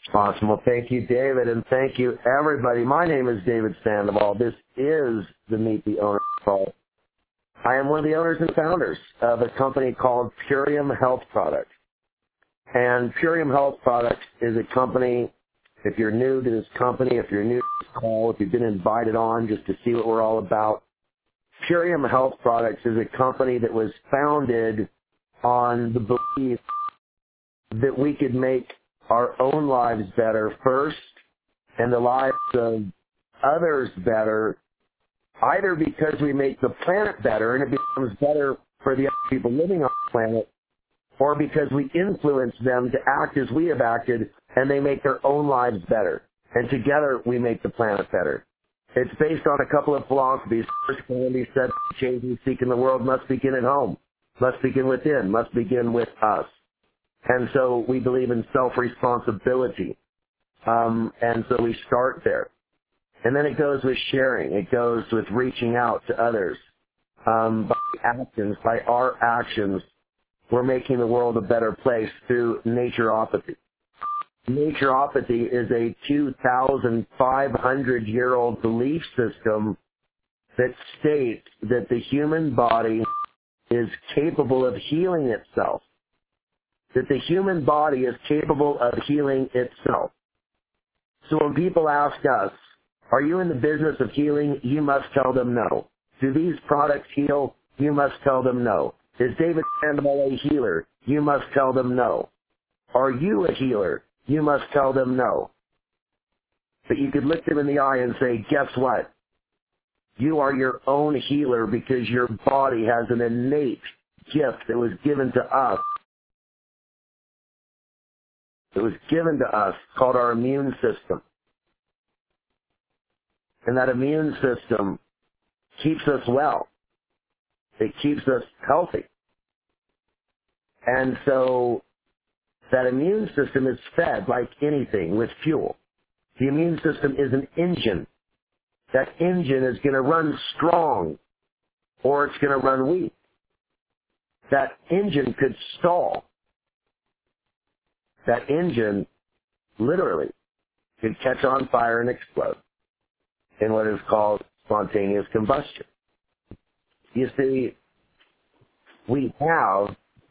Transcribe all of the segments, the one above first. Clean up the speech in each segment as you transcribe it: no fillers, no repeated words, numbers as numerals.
Awesome. Well, thank you, David, and thank you, everybody. My name is David Sandoval. This is the Meet the Owner Call. I am one of the owners and founders of a company called Purium Health Products. And Purium Health Products is a company, if you're new to this company, if you're new to this call, if you've been invited on just to see what we're all about, Purium Health Products is a company that was founded on the belief that we could make our own lives better first and the lives of others better, either because we make the planet better and it becomes better for the other people living on the planet, or because we influence them to act as we have acted and they make their own lives better. And together we make the planet better. It's based on a couple of philosophies. First, Gandhi said, change we seek in the world must begin at home, must begin within, must begin with us. And so we believe in self-responsibility. And so we start there. And then it goes with sharing. It goes with reaching out to others. By our actions, we're making the world a better place through naturopathy. Naturopathy is a 2,500-year-old belief system that states that the human body is capable of healing itself. That the human body is capable of healing itself. So when people ask us, are you in the business of healing? You must tell them no. Do these products heal? You must tell them no. Is David Sandoval a healer? You must tell them no. Are you a healer? You must tell them no. But you could look them in the eye and say, guess what? You are your own healer because your body has an innate gift that was given to us. It was given to us called our immune system. And that immune system keeps us well. It keeps us healthy. And so that immune system is fed like anything with fuel. The immune system is an engine. That engine is going to run strong or it's going to run weak. That engine could stall. That engine literally could catch on fire and explode in what is called spontaneous combustion. You see, we have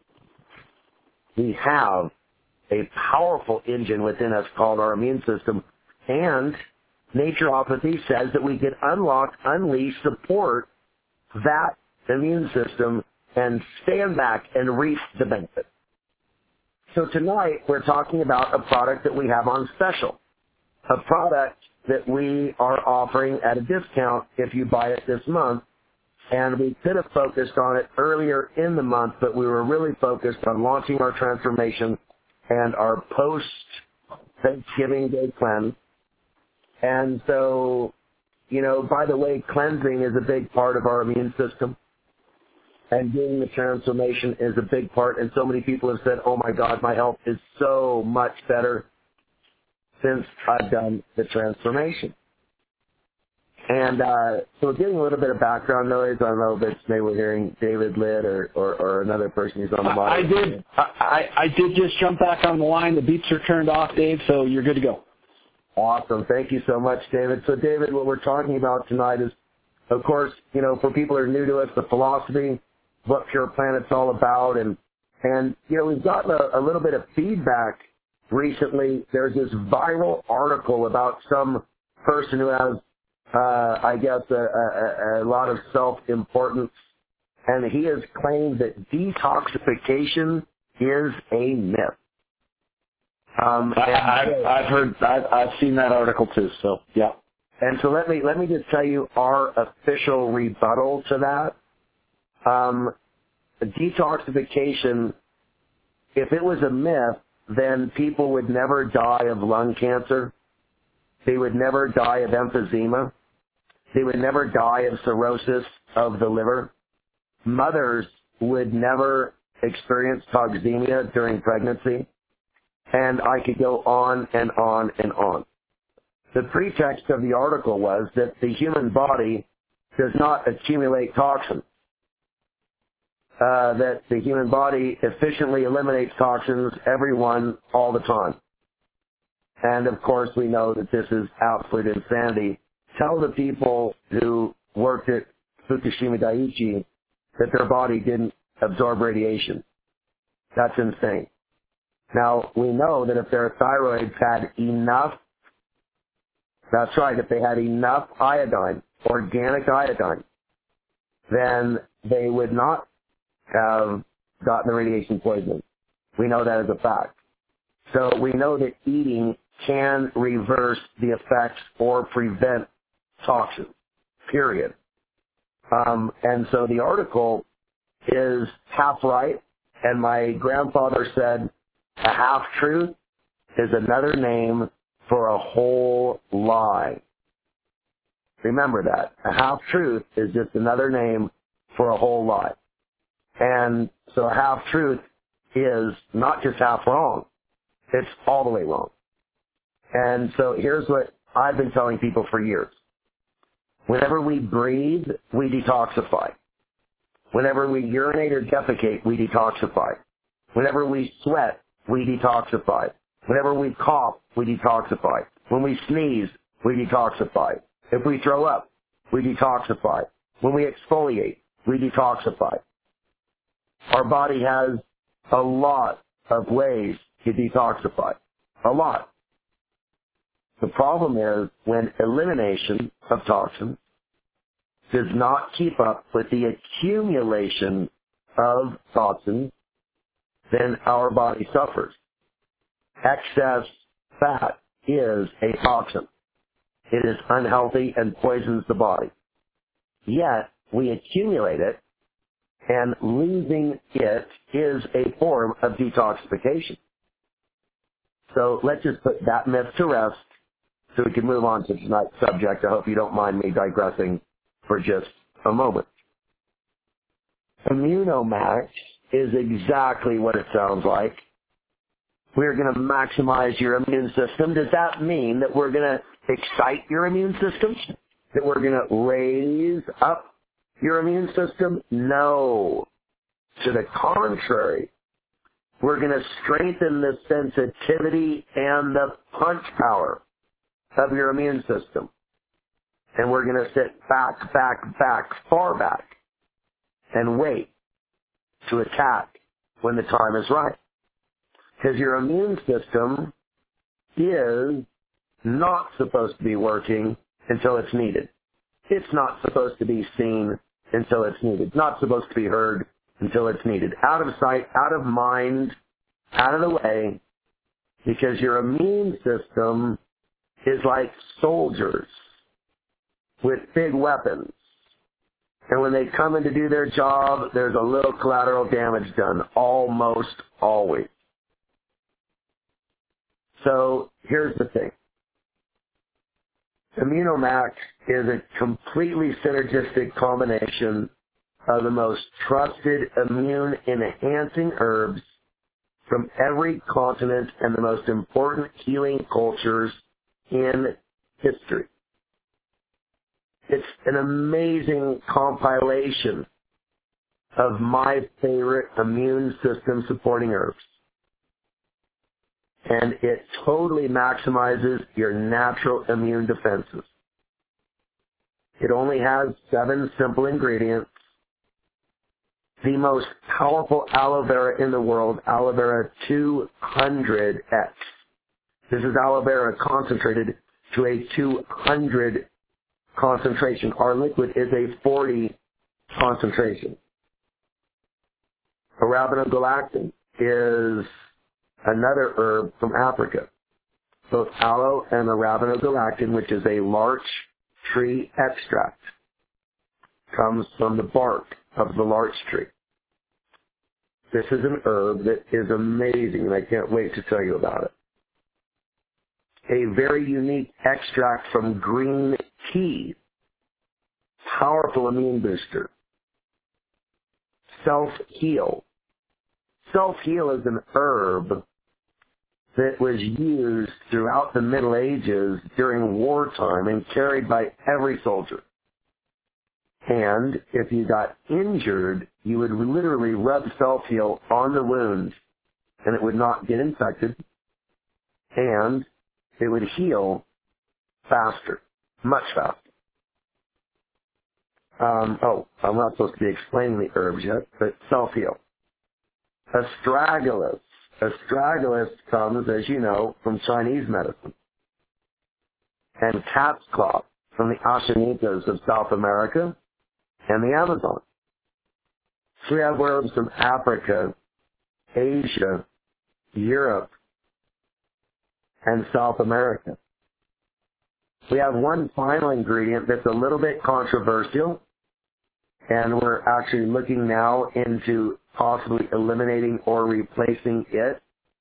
a powerful engine within us called our immune system, and naturopathy says that we can unlock, unleash, support that immune system and stand back and reap the benefit. So tonight we're talking about a product that we have on special, a product that we are offering at a discount if you buy it this month. And we could have focused on it earlier in the month, but we were really focused on launching our transformation and our post-Thanksgiving Day cleanse. And so, by the way, cleansing is a big part of our immune system. And doing the transformation is a big part. And so many people have said, oh, my God, my health is so much better since I've done the transformation. And so getting a little bit of background noise. I don't know if maybe we're hearing David Litt or another person who's on the line. I did just jump back on the line. The beeps are turned off, Dave, so you're good to go. Awesome. Thank you so much, David. So, David, what we're talking about tonight is, of course, for people who are new to us, the philosophy, what Pure Planet's all about. And we've gotten a little bit of feedback recently. There's this viral article about some person who has I guess, a lot of self-importance. And he has claimed that detoxification is a myth. I've seen that article too, so, yeah. And so let me just tell you our official rebuttal to that. Detoxification, if it was a myth, then people would never die of lung cancer. They would never die of emphysema. They would never die of cirrhosis of the liver. Mothers would never experience toxemia during pregnancy. And I could go on and on and on. The pretext of the article was that the human body does not accumulate toxins. That the human body efficiently eliminates toxins, every one, all the time. And, of course, we know that this is absolute insanity. Tell the people who worked at Fukushima Daiichi that their body didn't absorb radiation. That's insane. Now, we know that if their thyroids had enough, that's right, if they had enough iodine, organic iodine, then they would not have gotten the radiation poisoning. We know that as a fact. So we know that eating can reverse the effects or prevent toxins, period. And so the article is half right, and my grandfather said a half-truth is another name for a whole lie. Remember that. A half-truth is just another name for a whole lie. And so a half-truth is not just half wrong, it's all the way wrong. And so here's what I've been telling people for years. Whenever we breathe, we detoxify. Whenever we urinate or defecate, we detoxify. Whenever we sweat, we detoxify. Whenever we cough, we detoxify. When we sneeze, we detoxify. If we throw up, we detoxify. When we exfoliate, we detoxify. Our body has a lot of ways to detoxify. A lot. The problem is when elimination of toxins does not keep up with the accumulation of toxins, then our body suffers. Excess fat is a toxin. It is unhealthy and poisons the body. Yet, we accumulate it, and losing it is a form of detoxification. So let's just put that myth to rest so we can move on to tonight's subject. I hope you don't mind me digressing for just a moment. Immunomax is exactly what it sounds like. We're going to maximize your immune system. Does that mean that we're going to excite your immune system? That we're going to raise up your immune system? No. To the contrary, we're going to strengthen the sensitivity and the punch power of your immune system. And we're going to sit back, far back, and wait to attack when the time is right. Because your immune system is not supposed to be working until it's needed. It's not supposed to be seen until it's needed. Not supposed to be heard until it's needed. Out of sight, out of mind, out of the way, because your immune system is like soldiers with big weapons. And when they come in to do their job, there's a little collateral damage done, almost always. So here's the thing. Immunomax is a completely synergistic combination of the most trusted immune-enhancing herbs from every continent and the most important healing cultures in history. It's an amazing compilation of my favorite immune system supporting herbs. And it totally maximizes your natural immune defenses. It only has 7 simple ingredients. The most powerful aloe vera in the world, aloe vera 200X. This is aloe vera concentrated to a 200 concentration. Our liquid is a 40 concentration. Arabinogalactin is another herb from Africa. Both aloe and arabinogalactin, which is a larch tree extract, comes from the bark of the larch tree. This is an herb that is amazing, and I can't wait to tell you about it. A very unique extract from green tea, powerful immune booster. Self-heal. Self-heal is an herb that was used throughout the Middle Ages during wartime and carried by every soldier. And if you got injured, you would literally rub self-heal on the wound, and it would not get infected, and it would heal faster, much faster. I'm not supposed to be explaining the herbs yet, but self-heal. Astragalus. Astragalus comes, as you know, from Chinese medicine. And cat's claw from the Ashanitas of South America and the Amazon. So we have herbs from Africa, Asia, Europe, and South America. We have one final ingredient that's a little bit controversial, and we're actually looking now into possibly eliminating or replacing it.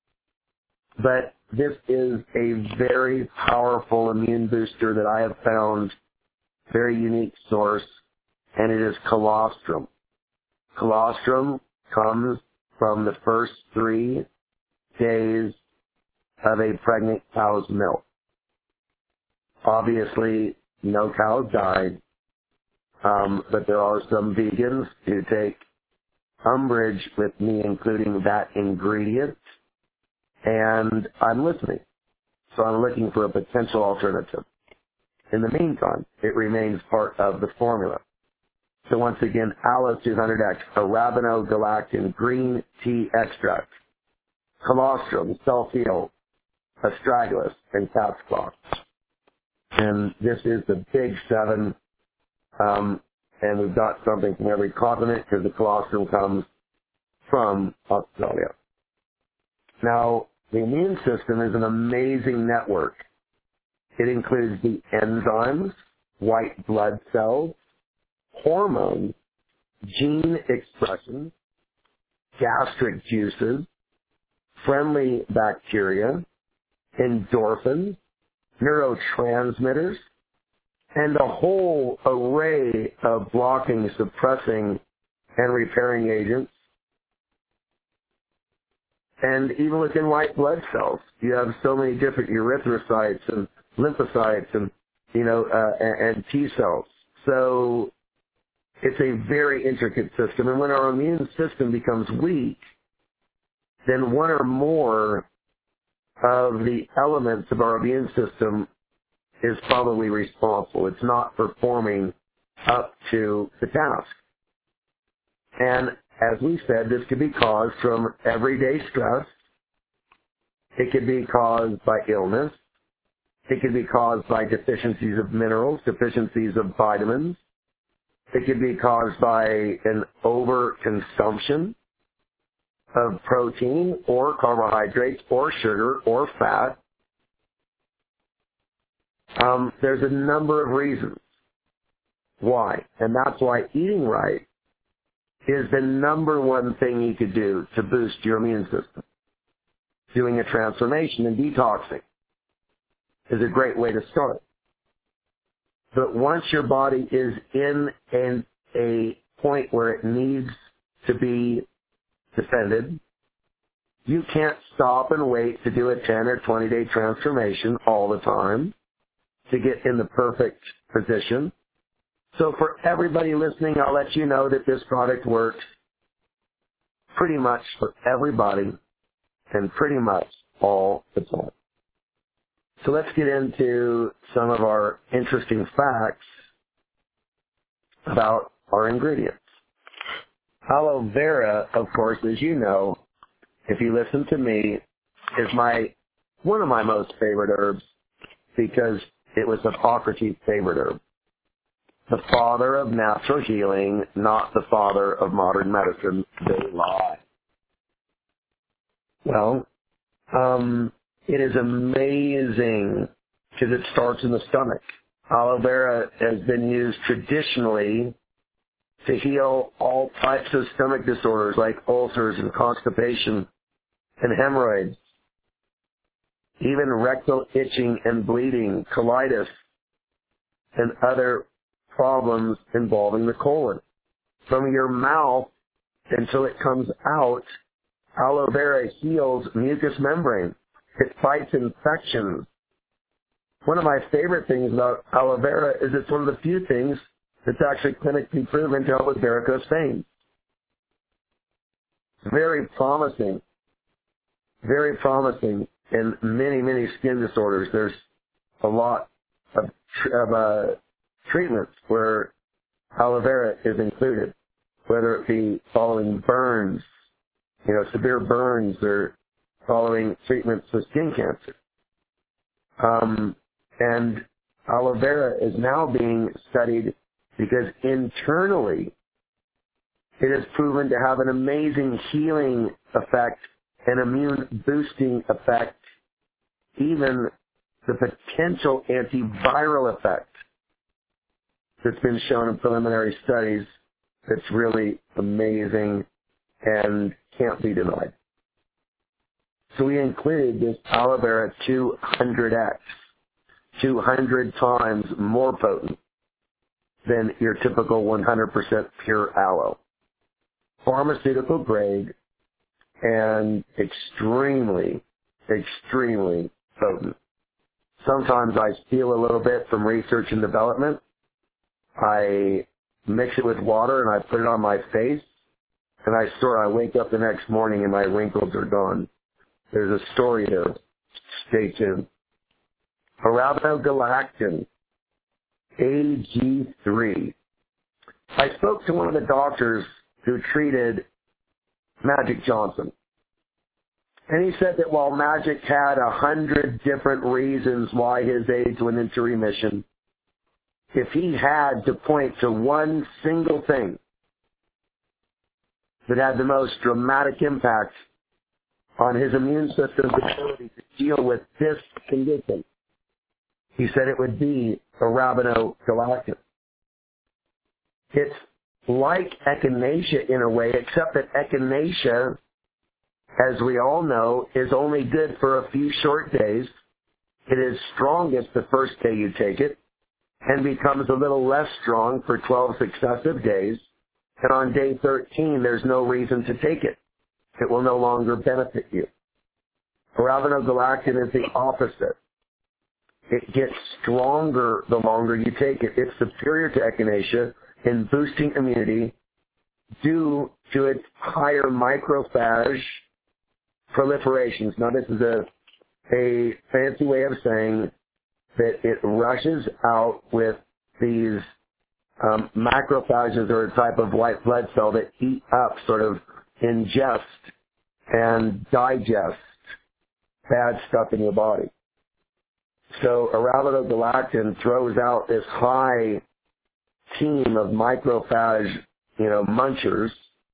But this is a very powerful immune booster that I have found, very unique source, and it is colostrum. Colostrum comes from the first 3 days of a pregnant cow's milk. Obviously, no cows died, but there are some vegans who take umbrage with me including that ingredient, and I'm listening. So I'm looking for a potential alternative. In the meantime, it remains part of the formula. So once again, Aloe 200X, arabinogalactin green tea extract, colostrum, self-heal, astragalus, and cat's claw. And this is the big 7, and we've got something from every continent because the colostrum comes from Australia. Now, the immune system is an amazing network. It includes the enzymes, white blood cells, hormones, gene expression, gastric juices, friendly bacteria, endorphins, neurotransmitters, and a whole array of blocking, suppressing, and repairing agents. And even within white blood cells, you have so many different erythrocytes and lymphocytes and, and T cells. So it's a very intricate system. And when our immune system becomes weak, then one or more of the elements of our immune system is probably responsible. It's not performing up to the task. And as we said, this could be caused from everyday stress. It could be caused by illness. It could be caused by deficiencies of minerals, deficiencies of vitamins. It could be caused by an overconsumption of protein or carbohydrates or sugar or fat. There's a number of reasons why. And that's why eating right is the number one thing you could do to boost your immune system. Doing a transformation and detoxing is a great way to start. But once your body is in a point where it needs to be defended, you can't stop and wait to do a 10 or 20-day transformation all the time to get in the perfect position. So for everybody listening, I'll let you know that this product works pretty much for everybody and pretty much all the time. So let's get into some of our interesting facts about our ingredients. Aloe vera, of course, as you know, if you listen to me, is one of my most favorite herbs because it was Hippocrates' favorite herb. The father of natural healing, not the father of modern medicine. They lie. Well, it is amazing because it starts in the stomach. Aloe vera has been used traditionally to heal all types of stomach disorders like ulcers and constipation and hemorrhoids, even rectal itching and bleeding, colitis, and other problems involving the colon. From your mouth until it comes out, aloe vera heals mucous membrane. It fights infections. One of my favorite things about aloe vera is it's one of the few things that's actually clinically proven to help with varicose veins. Very promising. very promising in many, many skin disorders. There's a lot of treatments where aloe vera is included, whether it be following burns, severe burns, or following treatments for skin cancer. And aloe vera is now being studied because internally it is proven to have an amazing healing effect, an immune boosting effect, even the potential antiviral effect that's been shown in preliminary studies that's really amazing and can't be denied. So we included this aloe vera 200x, 200 times more potent than your typical 100% pure aloe. Pharmaceutical grade and extremely, extremely potent. Sometimes I steal a little bit from research and development. I mix it with water and I put it on my face, and I wake up the next morning and my wrinkles are gone. There's a story there. Stay tuned. Arabinogalactin, AG3. I spoke to one of the doctors who treated Magic Johnson. And he said that while Magic had 100 different reasons why his AIDS went into remission, if he had to point to one single thing that had the most dramatic impact on his immune system's ability to deal with this condition, he said it would be arabinogalactin. It's like echinacea in a way, except that echinacea, as we all know, is only good for a few short days. It is strongest the first day you take it and becomes a little less strong for 12 successive days. And on day 13, there's no reason to take it. It will no longer benefit you. Arabinogalactin is the opposite. It gets stronger the longer you take it. It's superior to echinacea in boosting immunity due to its higher macrophage proliferations. Now, this is a fancy way of saying that it rushes out with these macrophages, or a type of white blood cell that eat up, sort of ingest and digest bad stuff in your body. So arabinogalactin throws out this high team of macrophage, munchers,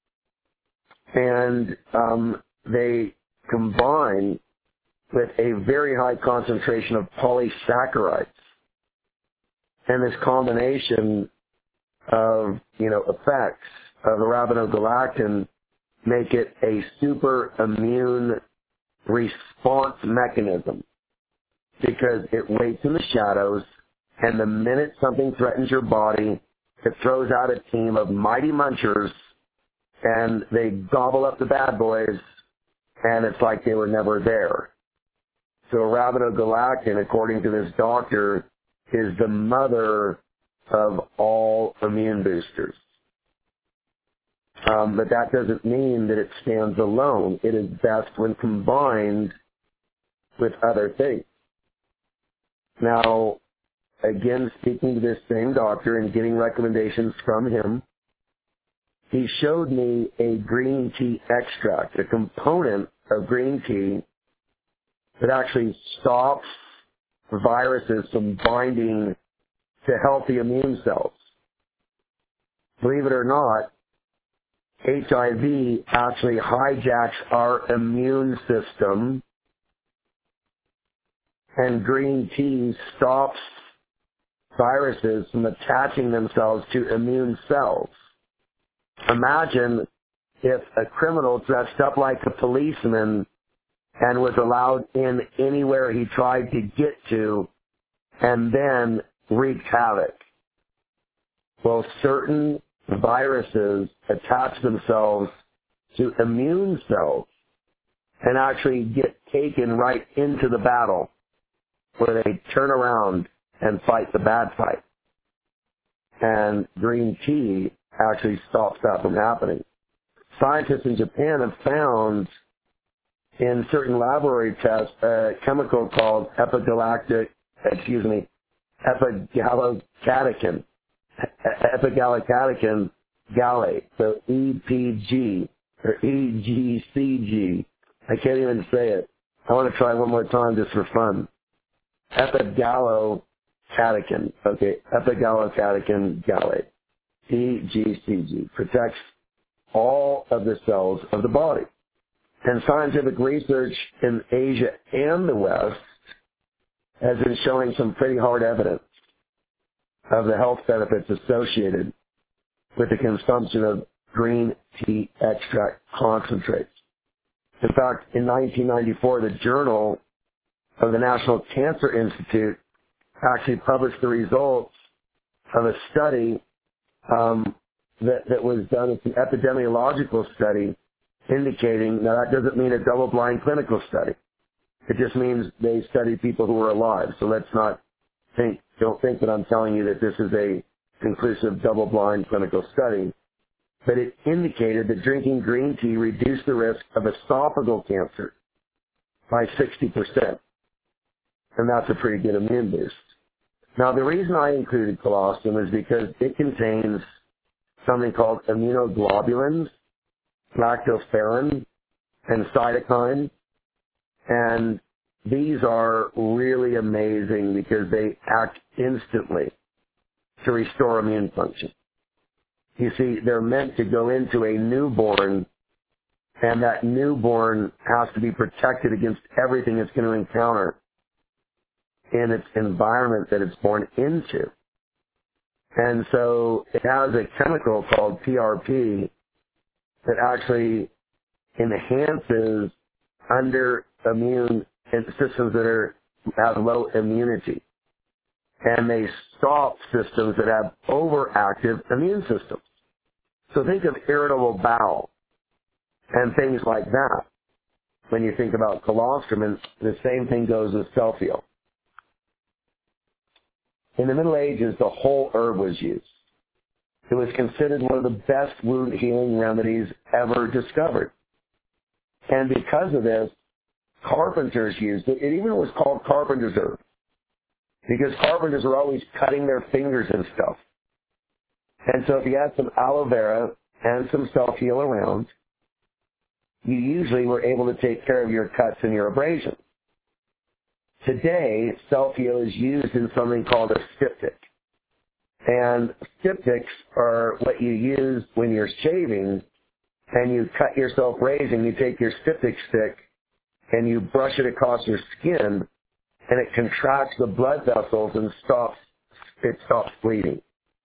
and they combine with a very high concentration of polysaccharides. And this combination of, effects of arabinogalactin make it a super immune response mechanism, because it waits in the shadows, and the minute something threatens your body, it throws out a team of mighty munchers, and they gobble up the bad boys, and it's like they were never there. So arabinogalactin, according to this doctor, is the mother of all immune boosters. But that doesn't mean that it stands alone. It is best when combined with other things. Now, again, speaking to this same doctor and getting recommendations from him, he showed me a green tea extract, a component of green tea that actually stops viruses from binding to healthy immune cells. Believe it or not, HIV actually hijacks our immune system, and green tea stops viruses from attaching themselves to immune cells. Imagine if a criminal dressed up like a policeman and was allowed in anywhere he tried to get to, and then wreaked havoc. Well, certain viruses attach themselves to immune cells and actually get taken right into the battle, where they turn around and fight the bad fight. And green tea actually stops that from happening. Scientists in Japan have found in certain laboratory tests a chemical called epigallocatechin, epigallocatechin gallate, so EPG or EGCG. I can't even say it. I want to try one more time just for fun. Epigallocatechin, okay, epigallocatechin gallate, EGCG, protects all of the cells of the body. And scientific research in Asia and the West has been showing some pretty hard evidence of the health benefits associated with the consumption of green tea extract concentrates. In fact, in 1994, the Journal of the National Cancer Institute actually published the results of a study that was done. It's an epidemiological study indicating, now that doesn't mean a double-blind clinical study. It just means they study people who are alive. So don't think that I'm telling you that this is a conclusive double-blind clinical study. But it indicated that drinking green tea reduced the risk of esophageal cancer by 60%. And that's a pretty good immune boost. Now, the reason I included colostrum is because it contains something called immunoglobulins, lactoferrin, and cytokine. And these are really amazing because they act instantly to restore immune function. You see, they're meant to go into a newborn, and that newborn has to be protected against everything it's going to encounter in its environment that it's born into. And so it has a chemical called PRP that actually enhances under immune systems that have low immunity. And they stop systems that have overactive immune systems. So think of irritable bowel and things like that when you think about colostrum, and the same thing goes with Selfio. In the Middle Ages, the whole herb was used. It was considered one of the best wound healing remedies ever discovered. And because of this, carpenters used it. It even was called carpenter's herb, because carpenters were always cutting their fingers and stuff. And so if you had some aloe vera and some Selfio around, you usually were able to take care of your cuts and your abrasions. Today, Selfio is used in something called a styptic. And styptics are what you use when you're shaving and you cut yourself raising. You take your styptic stick and you brush it across your skin, and it contracts the blood vessels and it stops bleeding.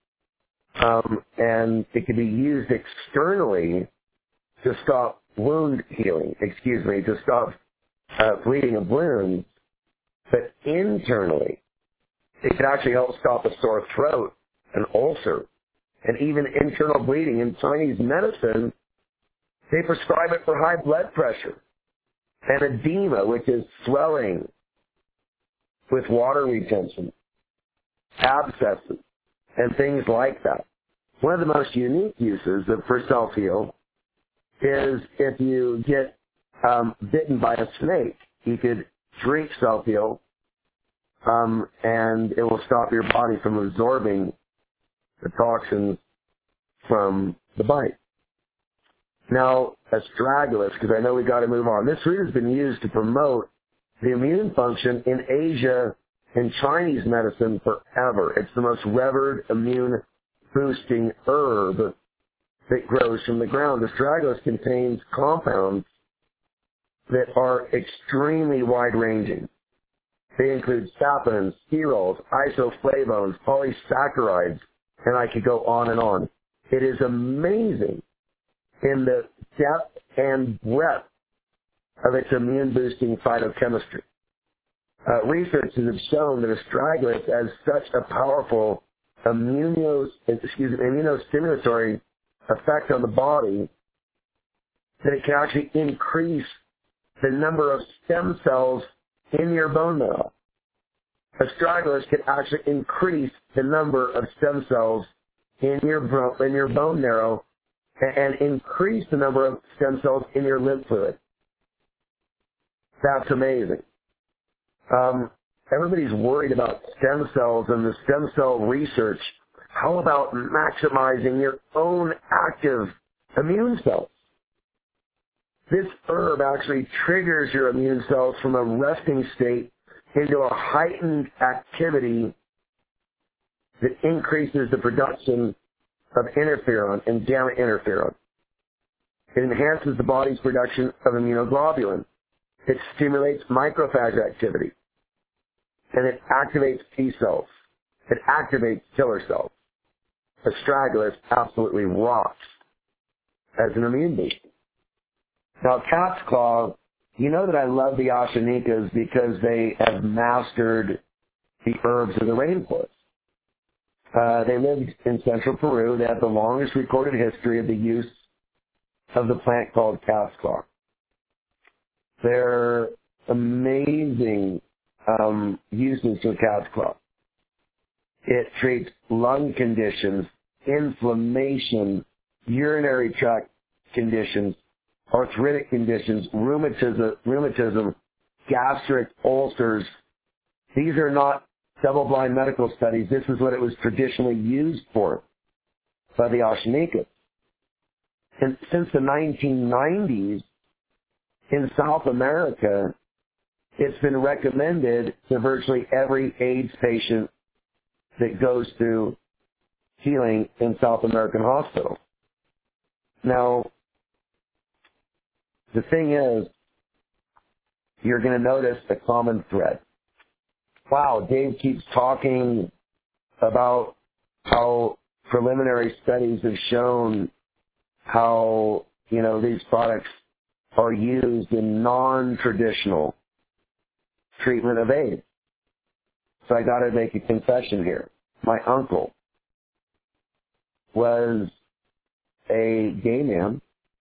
And it can be used externally to stop to stop bleeding of wounds, but internally, it can actually help stop a sore throat, an ulcer, and even internal bleeding. In Chinese medicine, they prescribe it for high blood pressure and edema, which is swelling with water retention, abscesses, and things like that. One of the most unique uses for Selfio is if you get bitten by a snake. You could drink Selfio, and it will stop your body from absorbing the toxins from the bite. Now, astragalus, because I know we got to move on. This root has been used to promote the immune function in Asia and Chinese medicine forever. It's the most revered immune-boosting herb that grows from the ground. Astragalus contains compounds that are extremely wide-ranging. They include saponins, sterols, isoflavones, polysaccharides, and I could go on and on. It is amazing in the depth and breadth of its immune-boosting phytochemistry. Researchers have shown that astragalus has such a powerful immunostimulatory effect on the body that it can actually increase the number of stem cells in your bone marrow. Astragalus can actually increase the number of stem cells in your bone marrow and increase the number of stem cells in your lymph fluid. That's amazing. Everybody's worried about stem cells and the stem cell research. How about maximizing your own active immune cells? This herb actually triggers your immune cells from a resting state into a heightened activity that increases the production of interferon and gamma interferon. It enhances the body's production of immunoglobulin. It stimulates macrophage activity. And it activates T cells. It activates killer cells. Astragalus absolutely rocks as an immune boost. Now, cat's claw, you know that I love the Ashanicas because they have mastered the herbs of the rainforest. They lived in central Peru. They have the longest recorded history of the use of the plant called cat's claw. They're amazing uses of cat's claw. It treats lung conditions, inflammation, urinary tract conditions, arthritic conditions, rheumatism, gastric ulcers. These are not double-blind medical studies. This is what it was traditionally used for by the Ashanicas. And since the 1990s, in South America, it's been recommended to virtually every AIDS patient that goes through healing in South American hospitals. Now, the thing is, you're going to notice a common thread. Wow, Dave keeps talking about how preliminary studies have shown how, these products are used in non-traditional treatment of AIDS. So I got to make a confession here. My uncle was a gay man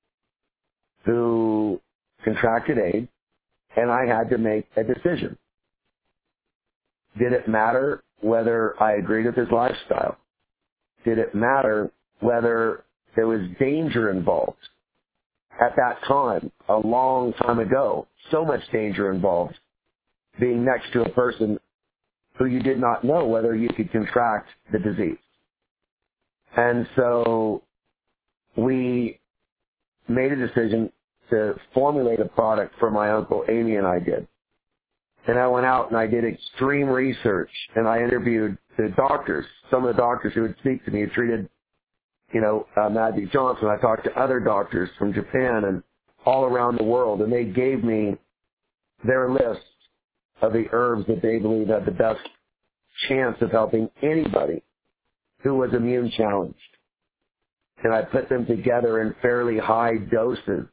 who contracted AIDS, and I had to make a decision. Did it matter whether I agreed with his lifestyle? Did it matter whether there was danger involved? At that time, a long time ago, so much danger involved, being next to a person who you did not know whether you could contract the disease. And so we made a decision to formulate a product for my uncle. Amy and I did. And I went out and I did extreme research, and I interviewed the doctors. Some of the doctors who would speak to me who treated, Magic Johnson. I talked to other doctors from Japan and all around the world, and they gave me their list of the herbs that they believe had the best chance of helping anybody who was immune challenged. And I put them together in fairly high doses.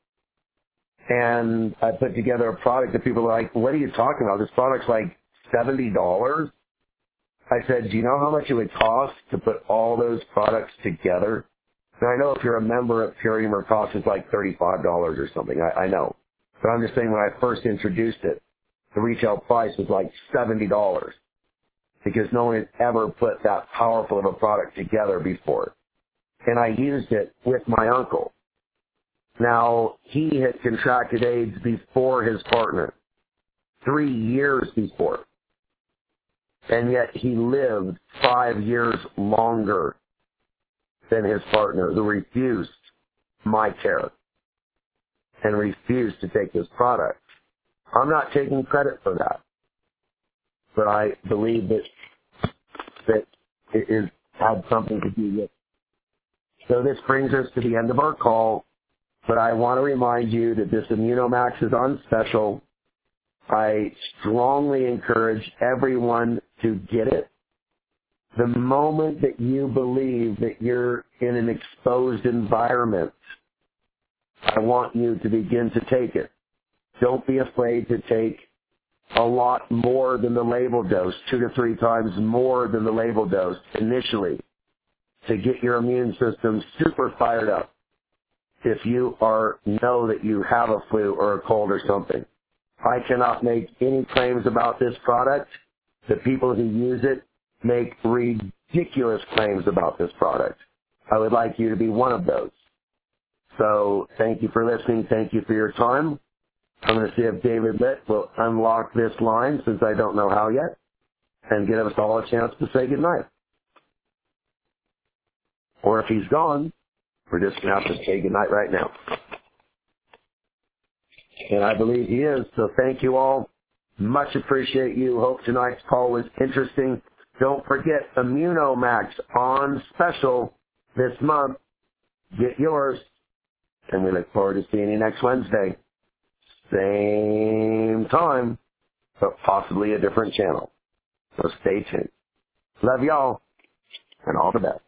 And I put together a product that people are like, what are you talking about? This product's like $70. I said, do you know how much it would cost to put all those products together? And I know if you're a member of Purium, it costs like $35 or something. I know. But I'm just saying when I first introduced it, the retail price was like $70 because no one had ever put that powerful of a product together before. And I used it with my uncle. Now, he had contracted AIDS before his partner, 3 years before. And yet he lived 5 years longer than his partner, who refused my care and refused to take this product. I'm not taking credit for that, but I believe that it had something to do with it. So this brings us to the end of our call, but I want to remind you that this Immunomax is on special. I strongly encourage everyone to get it. The moment that you believe that you're in an exposed environment, I want you to begin to take it. Don't be afraid to take a lot more than the label dose, 2 to 3 times more than the label dose initially, to get your immune system super fired up if you know that you have a flu or a cold or something. I cannot make any claims about this product. The people who use it make ridiculous claims about this product. I would like you to be one of those. So thank you for listening. Thank you for your time. I'm going to see if David Litt will unlock this line, since I don't know how yet, and give us all a chance to say goodnight. Or if he's gone, we're just going to have to say goodnight right now. And I believe he is, so thank you all. Much appreciate you. Hope tonight's call was interesting. Don't forget Immunomax on special this month. Get yours. And we look forward to seeing you next Wednesday. Same time, but possibly a different channel. So stay tuned. Love y'all, and all the best.